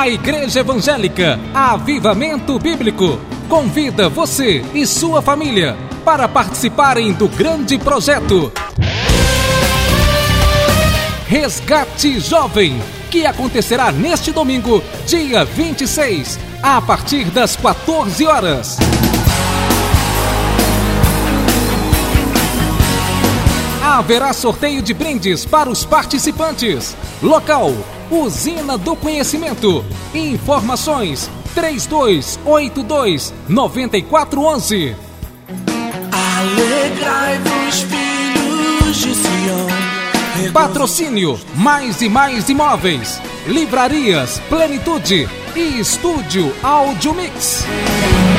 A Igreja Evangélica Avivamento Bíblico convida você e sua família para participarem do grande projeto Resgate Jovem, que acontecerá neste domingo, dia 26, a partir das 14 horas. Haverá sorteio de brindes para os participantes. Local: Usina do Conhecimento. Informações: 3282-9411. Alegrai-vos, filhos de Sião. Patrocínio: Mais e Mais Imóveis, Livrarias Plenitude e Estúdio Audio Mix.